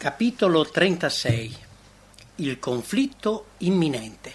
Capitolo 36. Il conflitto imminente.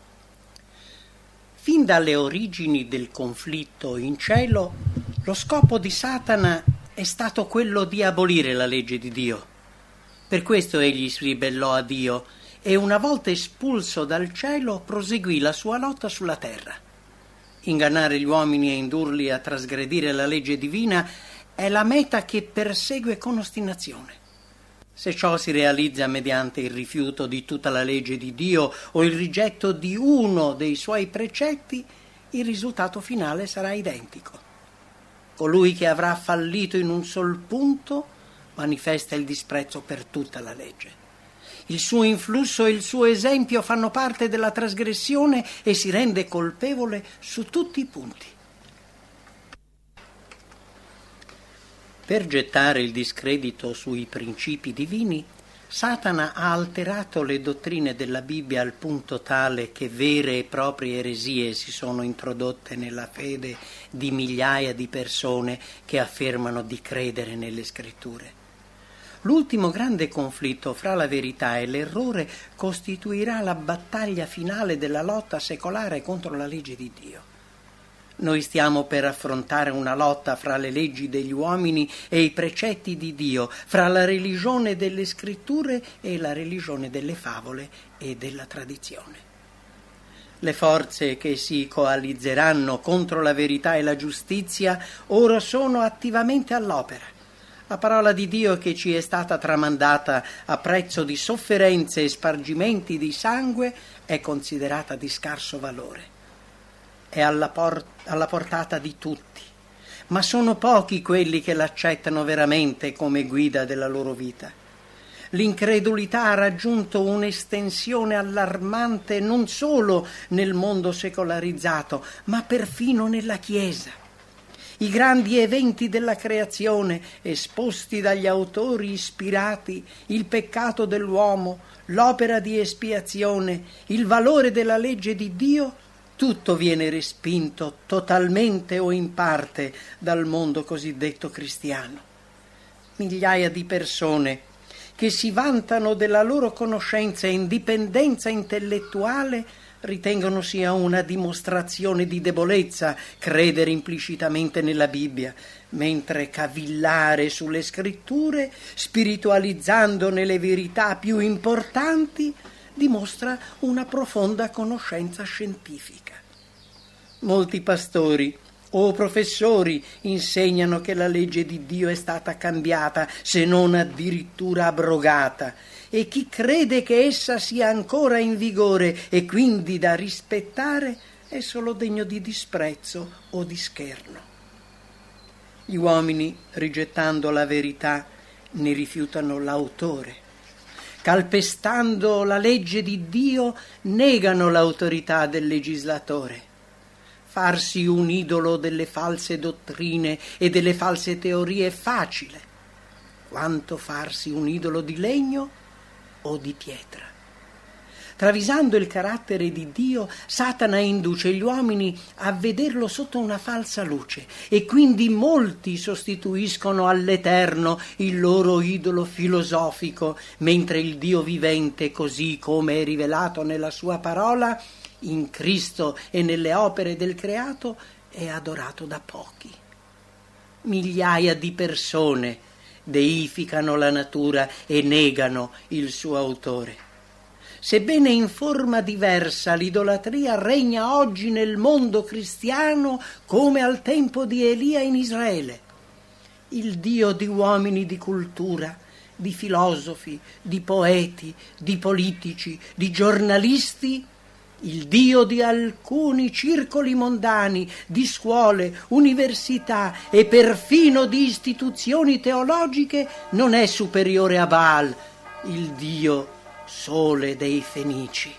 Fin dalle origini del conflitto in cielo, lo scopo di Satana è stato quello di abolire la legge di Dio. Per questo egli si ribellò a Dio e, una volta espulso dal cielo, proseguì la sua lotta sulla terra. Ingannare gli uomini e indurli a trasgredire la legge divina è la meta che persegue con ostinazione. Se ciò si realizza mediante il rifiuto di tutta la legge di Dio o il rigetto di uno dei suoi precetti, il risultato finale sarà identico. Colui che avrà fallito in un sol punto manifesta il disprezzo per tutta la legge. Il suo influsso e il suo esempio fanno parte della trasgressione e si rende colpevole su tutti i punti. Per gettare il discredito sui principi divini, Satana ha alterato le dottrine della Bibbia al punto tale che vere e proprie eresie si sono introdotte nella fede di migliaia di persone che affermano di credere nelle scritture. L'ultimo grande conflitto fra la verità e l'errore costituirà la battaglia finale della lotta secolare contro la legge di Dio. Noi stiamo per affrontare una lotta fra le leggi degli uomini e i precetti di Dio, fra la religione delle scritture e la religione delle favole e della tradizione. Le forze che si coalizzeranno contro la verità e la giustizia ora sono attivamente all'opera. La parola di Dio che ci è stata tramandata a prezzo di sofferenze e spargimenti di sangue è considerata di scarso valore. È alla portata di tutti, ma sono pochi quelli che l'accettano veramente come guida della loro vita. L'incredulità ha raggiunto un'estensione allarmante non solo nel mondo secolarizzato, ma perfino nella Chiesa. I grandi eventi della creazione, esposti dagli autori ispirati, il peccato dell'uomo, l'opera di espiazione, il valore della legge di Dio, tutto viene respinto totalmente o in parte dal mondo cosiddetto cristiano. Migliaia di persone che si vantano della loro conoscenza e indipendenza intellettuale ritengono sia una dimostrazione di debolezza credere implicitamente nella Bibbia, mentre cavillare sulle scritture, spiritualizzandone le verità più importanti, dimostra una profonda conoscenza scientifica. Molti pastori o professori insegnano che la legge di Dio è stata cambiata, se non addirittura abrogata, e chi crede che essa sia ancora in vigore e quindi da rispettare è solo degno di disprezzo o di scherno. Gli uomini, rigettando la verità, ne rifiutano l'autore. Calpestando la legge di Dio, negano l'autorità del legislatore. Farsi un idolo delle false dottrine e delle false teorie è facile, quanto farsi un idolo di legno o di pietra. Travisando il carattere di Dio, Satana induce gli uomini a vederlo sotto una falsa luce e quindi molti sostituiscono all'Eterno il loro idolo filosofico, mentre il Dio vivente, così come è rivelato nella sua parola, in Cristo e nelle opere del creato, è adorato da pochi. Migliaia di persone deificano la natura e negano il suo autore. Sebbene in forma diversa, l'idolatria regna oggi nel mondo cristiano come al tempo di Elia in Israele. Il Dio di uomini di cultura, di filosofi, di poeti, di politici, di giornalisti, il Dio di alcuni circoli mondani, di scuole, università e perfino di istituzioni teologiche non è superiore a Baal, il Dio sole dei Fenici.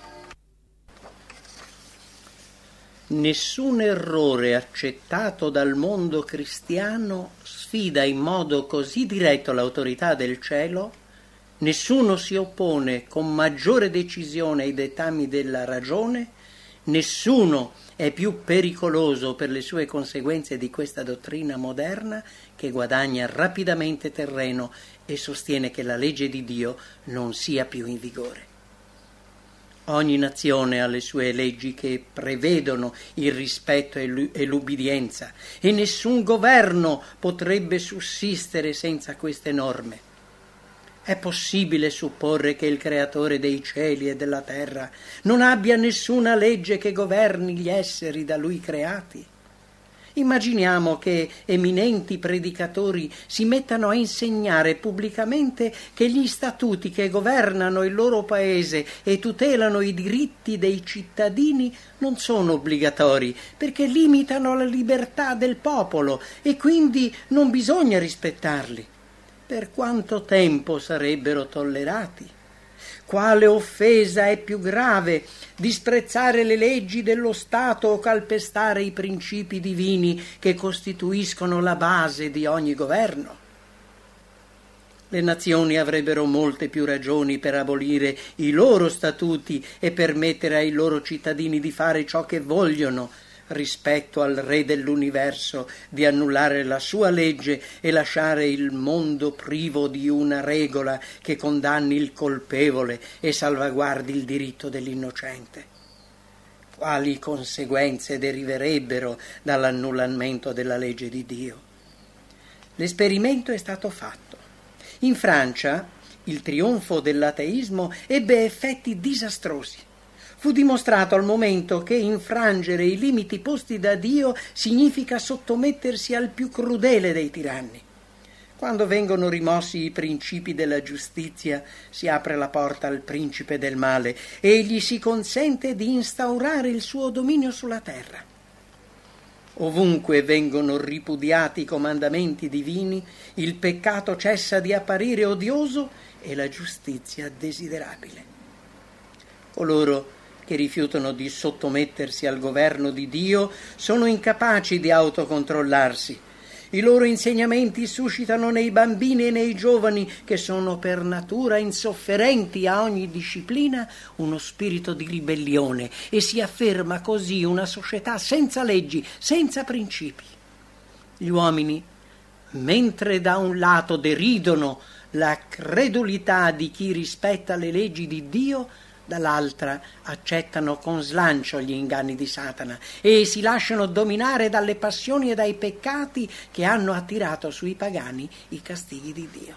Nessun errore accettato dal mondo cristiano sfida in modo così diretto l'autorità del cielo. Nessuno si oppone con maggiore decisione ai dettami della ragione, nessuno è più pericoloso per le sue conseguenze di questa dottrina moderna che guadagna rapidamente terreno e sostiene che la legge di Dio non sia più in vigore. Ogni nazione ha le sue leggi che prevedono il rispetto e l'ubbidienza, e nessun governo potrebbe sussistere senza queste norme. È possibile supporre che il Creatore dei cieli e della terra non abbia nessuna legge che governi gli esseri da Lui creati? Immaginiamo che eminenti predicatori si mettano a insegnare pubblicamente che gli statuti che governano il loro paese e tutelano i diritti dei cittadini non sono obbligatori, perché limitano la libertà del popolo e quindi non bisogna rispettarli. Per quanto tempo sarebbero tollerati? Quale offesa è più grave, disprezzare le leggi dello Stato o calpestare i principi divini che costituiscono la base di ogni governo? Le nazioni avrebbero molte più ragioni per abolire i loro statuti e permettere ai loro cittadini di fare ciò che vogliono, rispetto al Re dell'universo di annullare la sua legge e lasciare il mondo privo di una regola che condanni il colpevole e salvaguardi il diritto dell'innocente. Quali conseguenze deriverebbero dall'annullamento della legge di Dio? L'esperimento è stato fatto. In Francia il trionfo dell'ateismo ebbe effetti disastrosi. Fu dimostrato al momento che infrangere i limiti posti da Dio significa sottomettersi al più crudele dei tiranni. Quando vengono rimossi i principi della giustizia, si apre la porta al principe del male e gli si consente di instaurare il suo dominio sulla terra. Ovunque vengono ripudiati i comandamenti divini, il peccato cessa di apparire odioso e la giustizia desiderabile. Coloro che rifiutano di sottomettersi al governo di Dio sono incapaci di autocontrollarsi. I loro insegnamenti suscitano nei bambini e nei giovani, che sono per natura insofferenti a ogni disciplina, uno spirito di ribellione e si afferma così una società senza leggi, senza principi. Gli uomini, mentre da un lato deridono la credulità di chi rispetta le leggi di Dio, dall'altra accettano con slancio gli inganni di Satana e si lasciano dominare dalle passioni e dai peccati che hanno attirato sui pagani i castighi di Dio.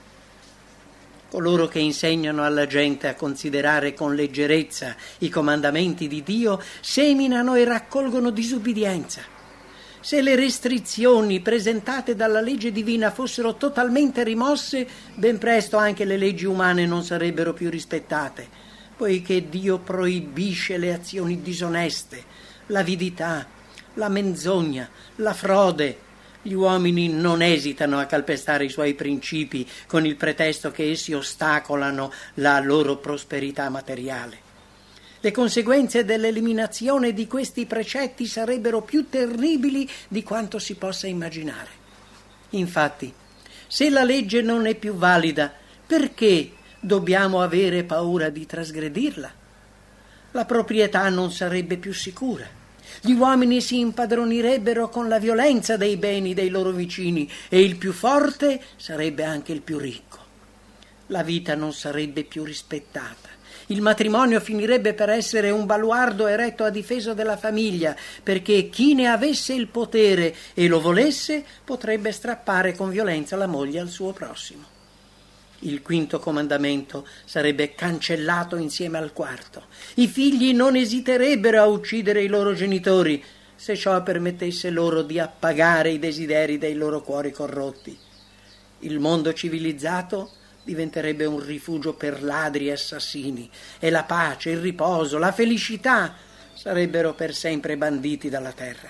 Coloro che insegnano alla gente a considerare con leggerezza i comandamenti di Dio seminano e raccolgono disubbidienza. Se le restrizioni presentate dalla legge divina fossero totalmente rimosse, ben presto anche le leggi umane non sarebbero più rispettate, poiché Dio proibisce le azioni disoneste, l'avidità, la menzogna, la frode. Gli uomini non esitano a calpestare i suoi principi con il pretesto che essi ostacolano la loro prosperità materiale. Le conseguenze dell'eliminazione di questi precetti sarebbero più terribili di quanto si possa immaginare. Infatti, se la legge non è più valida, perché dobbiamo avere paura di trasgredirla? La proprietà non sarebbe più sicura. Gli uomini si impadronirebbero con la violenza dei beni dei loro vicini e il più forte sarebbe anche il più ricco. La vita non sarebbe più rispettata. Il matrimonio finirebbe per essere un baluardo eretto a difesa della famiglia, perché chi ne avesse il potere e lo volesse potrebbe strappare con violenza la moglie al suo prossimo. Il quinto comandamento sarebbe cancellato insieme al quarto. I figli non esiterebbero a uccidere i loro genitori, se ciò permettesse loro di appagare i desideri dei loro cuori corrotti. Il mondo civilizzato diventerebbe un rifugio per ladri e assassini, e la pace, il riposo, la felicità sarebbero per sempre banditi dalla terra.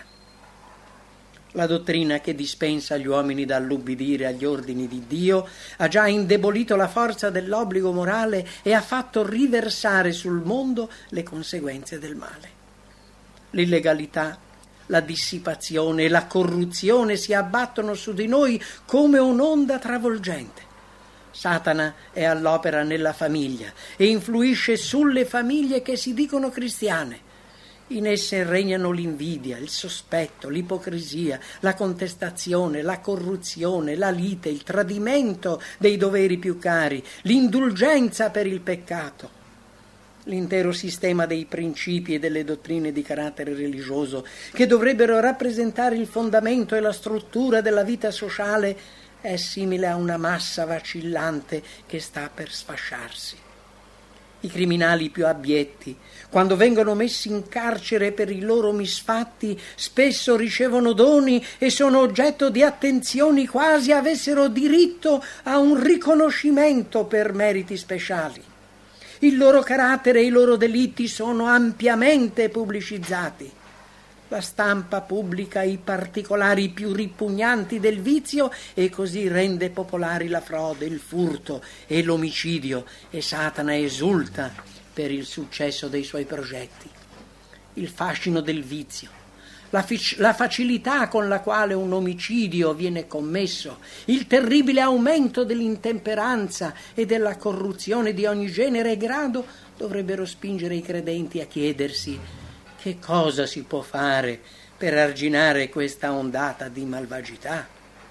La dottrina che dispensa gli uomini dall'ubbidire agli ordini di Dio ha già indebolito la forza dell'obbligo morale e ha fatto riversare sul mondo le conseguenze del male. L'illegalità, la dissipazione e la corruzione si abbattono su di noi come un'onda travolgente. Satana è all'opera nella famiglia e influisce sulle famiglie che si dicono cristiane. In esse regnano l'invidia, il sospetto, l'ipocrisia, la contestazione, la corruzione, la lite, il tradimento dei doveri più cari, l'indulgenza per il peccato. L'intero sistema dei principi e delle dottrine di carattere religioso, che dovrebbero rappresentare il fondamento e la struttura della vita sociale, è simile a una massa vacillante che sta per sfasciarsi. I criminali più abietti, quando vengono messi in carcere per i loro misfatti, spesso ricevono doni e sono oggetto di attenzioni quasi avessero diritto a un riconoscimento per meriti speciali. Il loro carattere e i loro delitti sono ampiamente pubblicizzati. La stampa pubblica i particolari più ripugnanti del vizio e così rende popolari la frode, il furto e l'omicidio, e Satana esulta per il successo dei suoi progetti. Il fascino del vizio, la facilità con la quale un omicidio viene commesso, il terribile aumento dell'intemperanza e della corruzione di ogni genere e grado dovrebbero spingere i credenti a chiedersi: che cosa si può fare per arginare questa ondata di malvagità?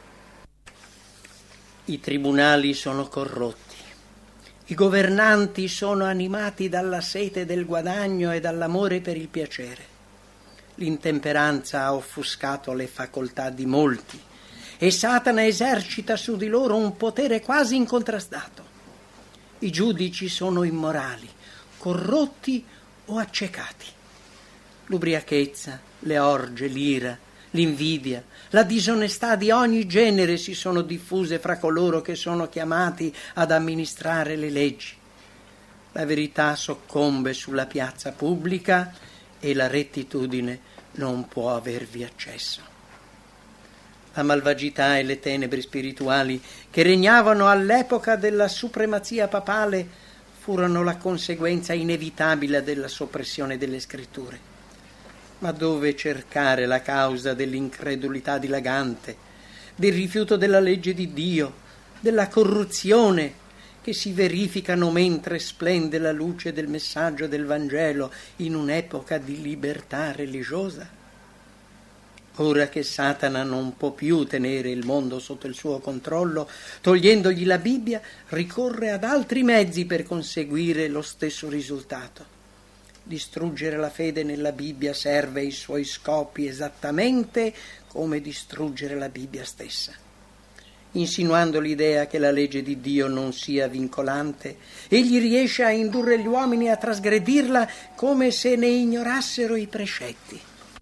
I tribunali sono corrotti, i governanti sono animati dalla sete del guadagno e dall'amore per il piacere. L'intemperanza ha offuscato le facoltà di molti e Satana esercita su di loro un potere quasi incontrastato. I giudici sono immorali, corrotti o accecati. L'ubriachezza, le orge, l'ira, l'invidia, la disonestà di ogni genere si sono diffuse fra coloro che sono chiamati ad amministrare le leggi. La verità soccombe sulla piazza pubblica e la rettitudine non può avervi accesso. La malvagità e le tenebre spirituali che regnavano all'epoca della supremazia papale furono la conseguenza inevitabile della soppressione delle scritture. Ma dove cercare la causa dell'incredulità dilagante, del rifiuto della legge di Dio, della corruzione che si verificano mentre splende la luce del messaggio del Vangelo in un'epoca di libertà religiosa? Ora che Satana non può più tenere il mondo sotto il suo controllo, togliendogli la Bibbia, ricorre ad altri mezzi per conseguire lo stesso risultato. Distruggere la fede nella Bibbia serve ai suoi scopi esattamente come distruggere la Bibbia stessa. Insinuando l'idea che la legge di Dio non sia vincolante, egli riesce a indurre gli uomini a trasgredirla come se ne ignorassero i precetti.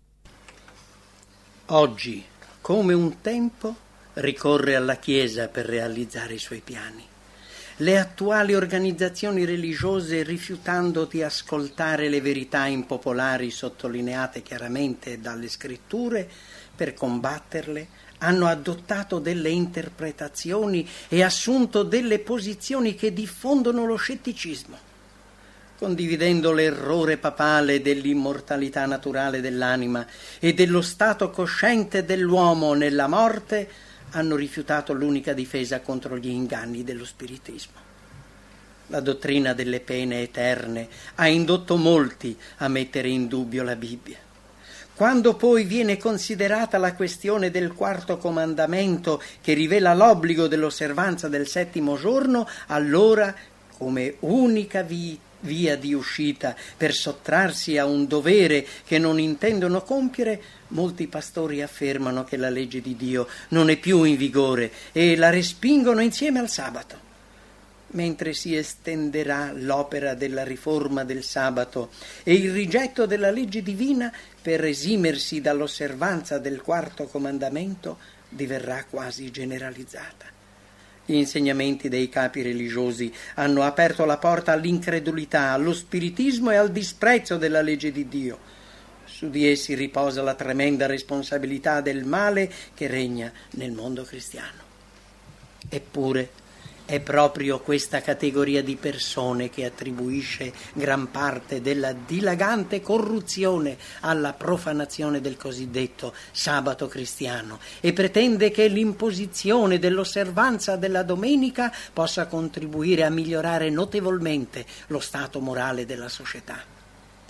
Oggi, come un tempo, ricorre alla Chiesa per realizzare i suoi piani. Le attuali organizzazioni religiose, rifiutando di ascoltare le verità impopolari sottolineate chiaramente dalle scritture, per combatterle hanno adottato delle interpretazioni e assunto delle posizioni che diffondono lo scetticismo. Condividendo l'errore papale dell'immortalità naturale dell'anima e dello stato cosciente dell'uomo nella morte, hanno rifiutato l'unica difesa contro gli inganni dello spiritismo. La dottrina delle pene eterne ha indotto molti a mettere in dubbio la Bibbia. Quando poi viene considerata la questione del quarto comandamento che rivela l'obbligo dell'osservanza del settimo giorno, allora, come unica via di uscita per sottrarsi a un dovere che non intendono compiere, molti pastori affermano che la legge di Dio non è più in vigore e la respingono insieme al sabato. Mentre si estenderà l'opera della riforma del sabato e il rigetto della legge divina per esimersi dall'osservanza del quarto comandamento diverrà quasi generalizzata. Gli insegnamenti dei capi religiosi hanno aperto la porta all'incredulità, allo spiritismo e al disprezzo della legge di Dio. Su di essi riposa la tremenda responsabilità del male che regna nel mondo cristiano. Eppure è proprio questa categoria di persone che attribuisce gran parte della dilagante corruzione alla profanazione del cosiddetto sabato cristiano e pretende che l'imposizione dell'osservanza della domenica possa contribuire a migliorare notevolmente lo stato morale della società.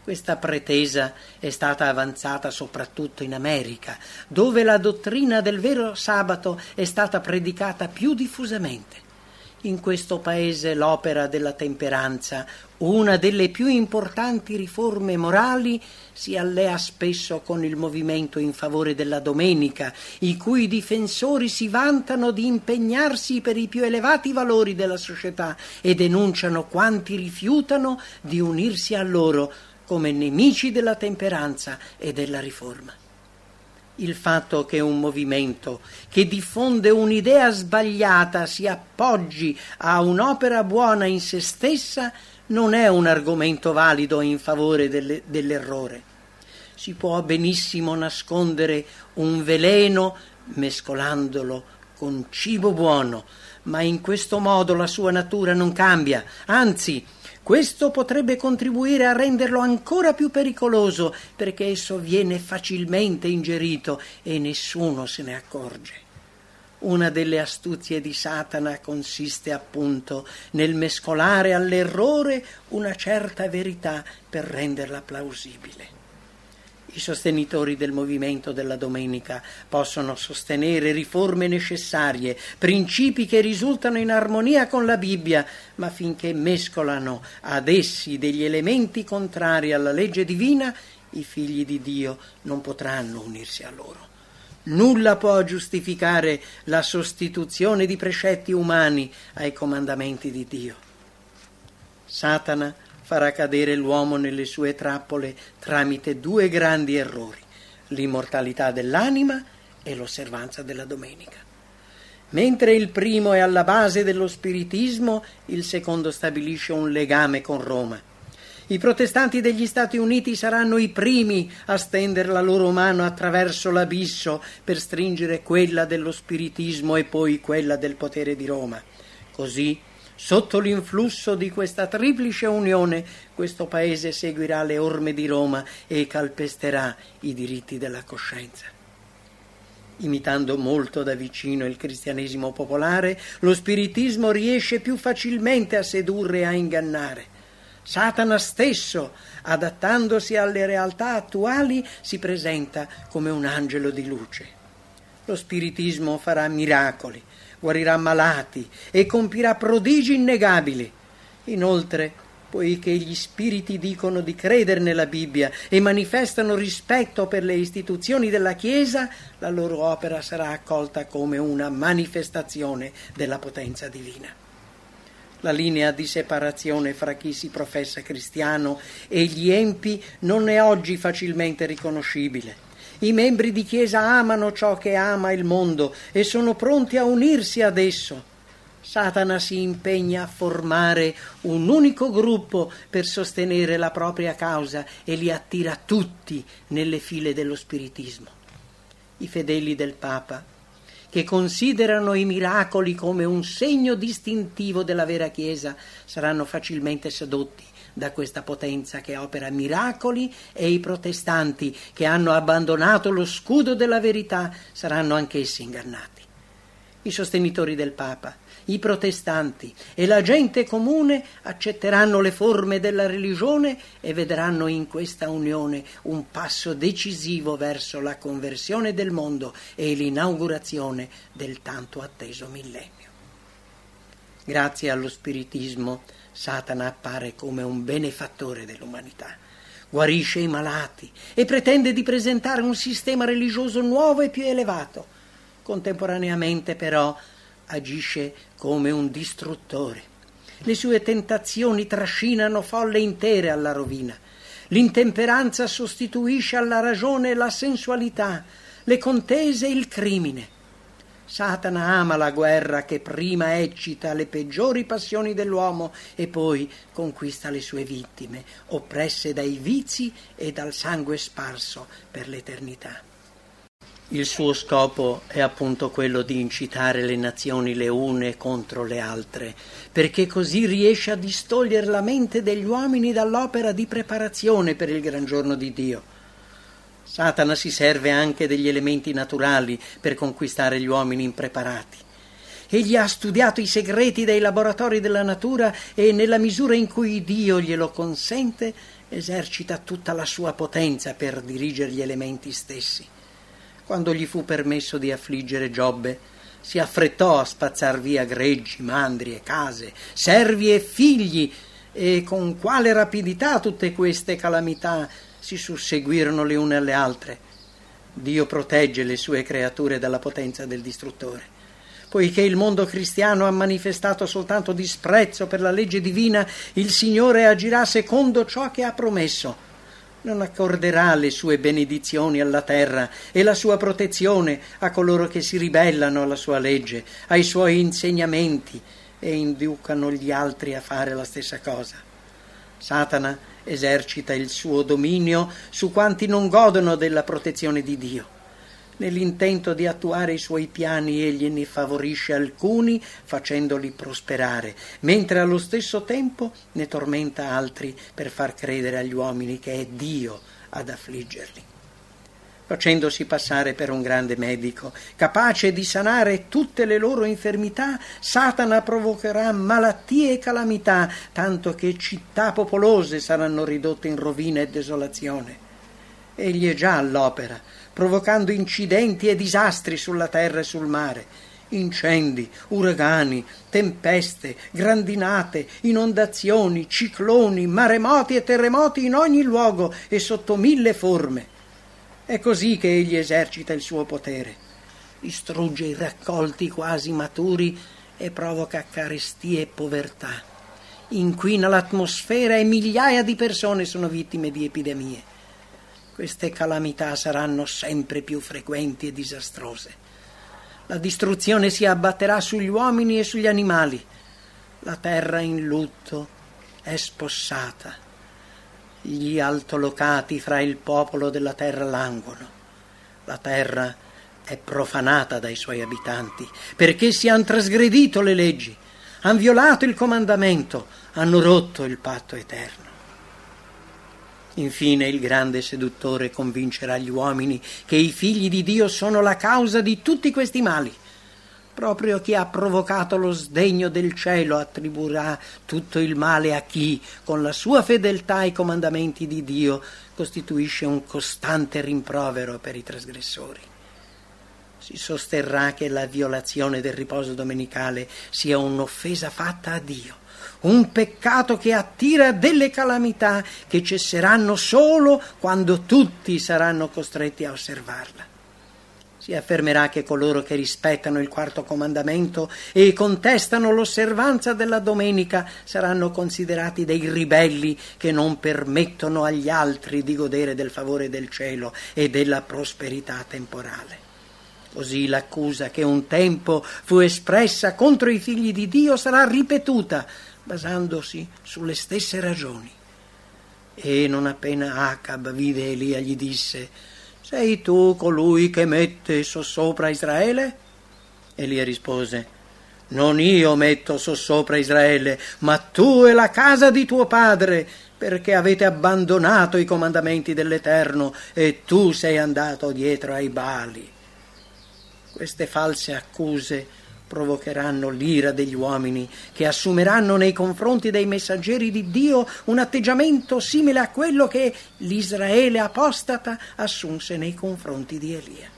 Questa pretesa è stata avanzata soprattutto in America, dove la dottrina del vero sabato è stata predicata più diffusamente. In questo paese l'opera della temperanza, una delle più importanti riforme morali, si allea spesso con il movimento in favore della domenica, i cui difensori si vantano di impegnarsi per i più elevati valori della società e denunciano quanti rifiutano di unirsi a loro come nemici della temperanza e della riforma. Il fatto che un movimento che diffonde un'idea sbagliata si appoggi a un'opera buona in se stessa non è un argomento valido in favore dell'errore. Si può benissimo nascondere un veleno mescolandolo con cibo buono, ma in questo modo la sua natura non cambia, anzi, questo potrebbe contribuire a renderlo ancora più pericoloso, perché esso viene facilmente ingerito e nessuno se ne accorge. Una delle astuzie di Satana consiste appunto nel mescolare all'errore una certa verità per renderla plausibile. I sostenitori del movimento della domenica possono sostenere riforme necessarie, principi che risultano in armonia con la Bibbia, ma finché mescolano ad essi degli elementi contrari alla legge divina, i figli di Dio non potranno unirsi a loro. Nulla può giustificare la sostituzione di precetti umani ai comandamenti di Dio. Satana farà cadere l'uomo nelle sue trappole tramite due grandi errori: l'immortalità dell'anima e l'osservanza della domenica. Mentre il primo è alla base dello spiritismo, il secondo stabilisce un legame con Roma. I protestanti degli Stati Uniti saranno i primi a stendere la loro mano attraverso l'abisso per stringere quella dello spiritismo e poi quella del potere di Roma. Così, sotto l'influsso di questa triplice unione, questo paese seguirà le orme di Roma e calpesterà i diritti della coscienza. Imitando molto da vicino il cristianesimo popolare, lo spiritismo riesce più facilmente a sedurre e a ingannare. Satana stesso, adattandosi alle realtà attuali, si presenta come un angelo di luce. Lo spiritismo farà miracoli, guarirà malati e compirà prodigi innegabili. Inoltre, poiché gli spiriti dicono di credere nella Bibbia e manifestano rispetto per le istituzioni della Chiesa, la loro opera sarà accolta come una manifestazione della potenza divina. La linea di separazione fra chi si professa cristiano e gli empi non è oggi facilmente riconoscibile. I membri di Chiesa amano ciò che ama il mondo e sono pronti a unirsi ad esso. Satana si impegna a formare un unico gruppo per sostenere la propria causa e li attira tutti nelle file dello spiritismo. I fedeli del Papa, che considerano i miracoli come un segno distintivo della vera Chiesa, saranno facilmente sedotti da questa potenza che opera miracoli, e i protestanti che hanno abbandonato lo scudo della verità saranno anch'essi ingannati. I sostenitori del Papa, i protestanti e la gente comune accetteranno le forme della religione e vedranno in questa unione un passo decisivo verso la conversione del mondo e l'inaugurazione del tanto atteso millennio. Grazie allo spiritismo, Satana appare come un benefattore dell'umanità. Guarisce i malati e pretende di presentare un sistema religioso nuovo e più elevato. Contemporaneamente, però, agisce come un distruttore. Le sue tentazioni trascinano folle intere alla rovina. L'intemperanza sostituisce alla ragione la sensualità, le contese il crimine. Satana ama la guerra che prima eccita le peggiori passioni dell'uomo e poi conquista le sue vittime, oppresse dai vizi e dal sangue sparso per l'eternità. Il suo scopo è appunto quello di incitare le nazioni le une contro le altre, perché così riesce a distogliere la mente degli uomini dall'opera di preparazione per il gran giorno di Dio. Satana si serve anche degli elementi naturali per conquistare gli uomini impreparati. Egli ha studiato i segreti dei laboratori della natura e, nella misura in cui Dio glielo consente, esercita tutta la sua potenza per dirigere gli elementi stessi. Quando gli fu permesso di affliggere Giobbe, si affrettò a spazzar via greggi, mandri e case, servi e figli, e con quale rapidità tutte queste calamità si susseguirono le une alle altre. Dio protegge le sue creature dalla potenza del distruttore. Poiché il mondo cristiano ha manifestato soltanto disprezzo per la legge divina, il Signore agirà secondo ciò che ha promesso. Non accorderà le sue benedizioni alla terra e la sua protezione a coloro che si ribellano alla sua legge, ai suoi insegnamenti e inducano gli altri a fare la stessa cosa. Satana esercita il suo dominio su quanti non godono della protezione di Dio. Nell'intento di attuare i suoi piani egli ne favorisce alcuni facendoli prosperare, mentre allo stesso tempo ne tormenta altri per far credere agli uomini che è Dio ad affliggerli. Facendosi passare per un grande medico, capace di sanare tutte le loro infermità, Satana provocherà malattie e calamità, tanto che città popolose saranno ridotte in rovina e desolazione. Egli è già all'opera, provocando incidenti e disastri sulla terra e sul mare, incendi, uragani, tempeste, grandinate, inondazioni, cicloni, maremoti e terremoti in ogni luogo e sotto 1000 forme. È così che egli esercita il suo potere. Distrugge i raccolti quasi maturi e provoca carestie e povertà. Inquina l'atmosfera e migliaia di persone sono vittime di epidemie. Queste calamità saranno sempre più frequenti e disastrose. La distruzione si abbatterà sugli uomini e sugli animali. La terra in lutto è spossata. Gli altolocati fra il popolo della terra languono. La terra è profanata dai suoi abitanti, perché si han trasgredito le leggi, han violato il comandamento, hanno rotto il patto eterno. Infine il grande seduttore convincerà gli uomini che i figli di Dio sono la causa di tutti questi mali. Proprio chi ha provocato lo sdegno del cielo attribuirà tutto il male a chi, con la sua fedeltà ai comandamenti di Dio, costituisce un costante rimprovero per i trasgressori. Si sosterrà che la violazione del riposo domenicale sia un'offesa fatta a Dio, un peccato che attira delle calamità che cesseranno solo quando tutti saranno costretti a osservarla. Si affermerà che coloro che rispettano il quarto comandamento e contestano l'osservanza della domenica saranno considerati dei ribelli che non permettono agli altri di godere del favore del cielo e della prosperità temporale. Così l'accusa che un tempo fu espressa contro i figli di Dio sarà ripetuta, basandosi sulle stesse ragioni. E non appena Acab vide Elia gli disse: «Sei tu colui che mette sossopra Israele?» Elia rispose: «Non io metto sossopra Israele, ma tu e la casa di tuo padre, perché avete abbandonato i comandamenti dell'Eterno e tu sei andato dietro ai Baali». Queste false accuse provocheranno l'ira degli uomini, che assumeranno nei confronti dei messaggeri di Dio un atteggiamento simile a quello che l'Israele apostata assunse nei confronti di Elia.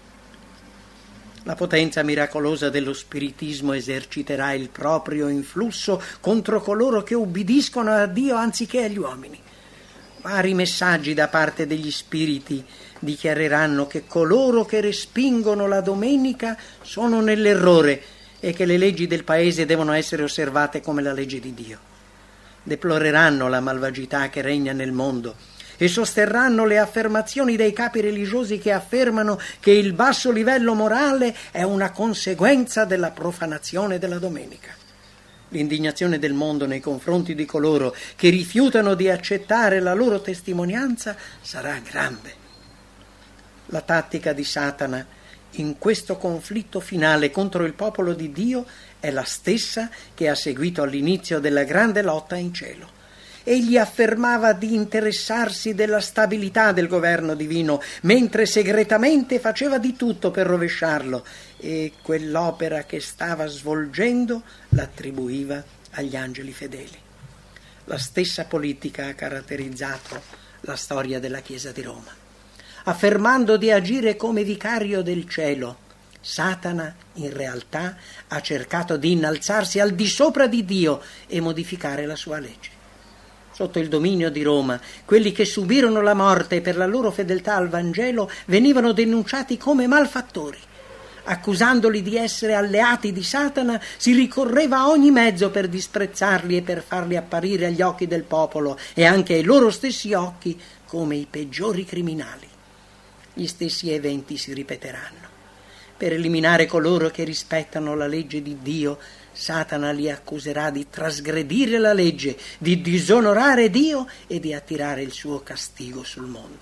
La potenza miracolosa dello spiritismo eserciterà il proprio influsso contro coloro che ubbidiscono a Dio anziché agli uomini. Vari messaggi da parte degli spiriti dichiareranno che coloro che respingono la domenica sono nell'errore e che le leggi del paese devono essere osservate come la legge di Dio. Deploreranno la malvagità che regna nel mondo e sosterranno le affermazioni dei capi religiosi che affermano che il basso livello morale è una conseguenza della profanazione della domenica. L'indignazione del mondo nei confronti di coloro che rifiutano di accettare la loro testimonianza sarà grande. La tattica di Satana in questo conflitto finale contro il popolo di Dio è la stessa che ha seguito all'inizio della grande lotta in cielo. Egli affermava di interessarsi della stabilità del governo divino, mentre segretamente faceva di tutto per rovesciarlo e quell'opera che stava svolgendo l'attribuiva agli angeli fedeli. La stessa politica ha caratterizzato la storia della Chiesa di Roma. Affermando di agire come vicario del cielo, Satana in realtà ha cercato di innalzarsi al di sopra di Dio e modificare la sua legge. Sotto il dominio di Roma, quelli che subirono la morte per la loro fedeltà al Vangelo venivano denunciati come malfattori. Accusandoli di essere alleati di Satana, si ricorreva a ogni mezzo per disprezzarli e per farli apparire agli occhi del popolo e anche ai loro stessi occhi come i peggiori criminali. Gli stessi eventi si ripeteranno. Per eliminare coloro che rispettano la legge di Dio, Satana li accuserà di trasgredire la legge, di disonorare Dio e di attirare il suo castigo sul mondo.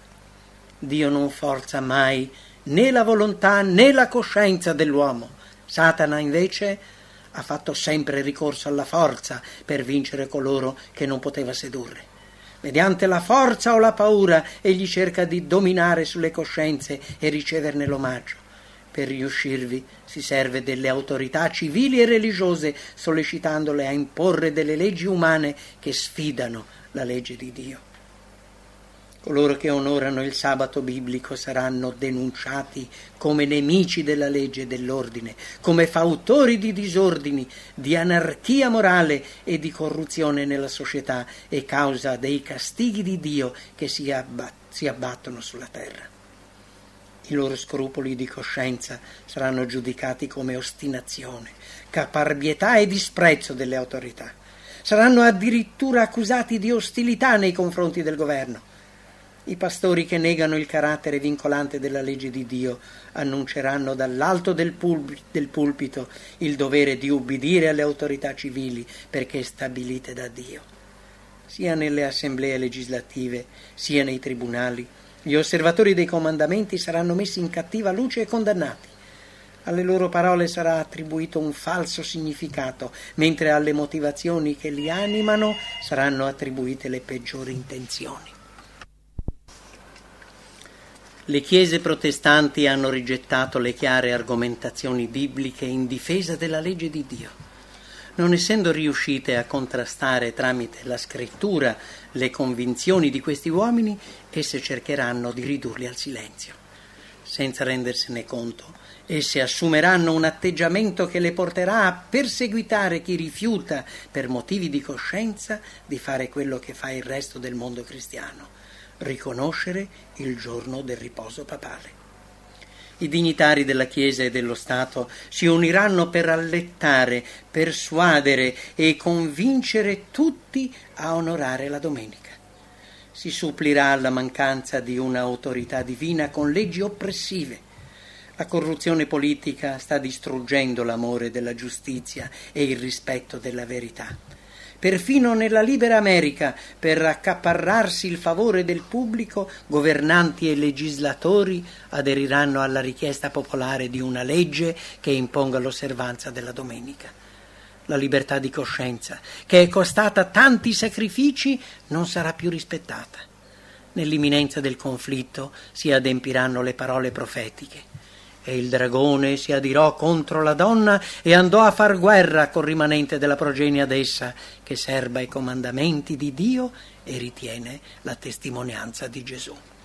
Dio non forza mai né la volontà né la coscienza dell'uomo. Satana invece ha fatto sempre ricorso alla forza per vincere coloro che non poteva sedurre. Mediante la forza o la paura egli cerca di dominare sulle coscienze e riceverne l'omaggio. Per riuscirvi si serve delle autorità civili e religiose, sollecitandole a imporre delle leggi umane che sfidano la legge di Dio. Coloro che onorano il sabato biblico saranno denunciati come nemici della legge e dell'ordine, come fautori di disordini, di anarchia morale e di corruzione nella società e causa dei castighi di Dio che si abbattono sulla terra. I loro scrupoli di coscienza saranno giudicati come ostinazione, caparbietà e disprezzo delle autorità. Saranno addirittura accusati di ostilità nei confronti del governo. I pastori che negano il carattere vincolante della legge di Dio annunceranno dall'alto del pulpito il dovere di ubbidire alle autorità civili perché stabilite da Dio. Sia nelle assemblee legislative sia nei tribunali, gli osservatori dei comandamenti saranno messi in cattiva luce e condannati. Alle loro parole sarà attribuito un falso significato, mentre alle motivazioni che li animano saranno attribuite le peggiori intenzioni. Le chiese protestanti hanno rigettato le chiare argomentazioni bibliche in difesa della legge di Dio. Non essendo riuscite a contrastare tramite la scrittura le convinzioni di questi uomini, esse cercheranno di ridurli al silenzio. Senza rendersene conto, esse assumeranno un atteggiamento che le porterà a perseguitare chi rifiuta, per motivi di coscienza, di fare quello che fa il resto del mondo cristiano: riconoscere il giorno del riposo papale. I dignitari della Chiesa e dello Stato si uniranno per allettare, persuadere e convincere tutti a onorare la domenica. Si supplirà alla mancanza di un'autorità divina con leggi oppressive. La corruzione politica sta distruggendo l'amore della giustizia e il rispetto della verità. Perfino nella libera America, per accaparrarsi il favore del pubblico, governanti e legislatori aderiranno alla richiesta popolare di una legge che imponga l'osservanza della domenica. La libertà di coscienza, che è costata tanti sacrifici, non sarà più rispettata. Nell'imminenza del conflitto si adempiranno le parole profetiche. E il dragone si adirò contro la donna e andò a far guerra col rimanente della progenie ad essa, che serba i comandamenti di Dio e ritiene la testimonianza di Gesù.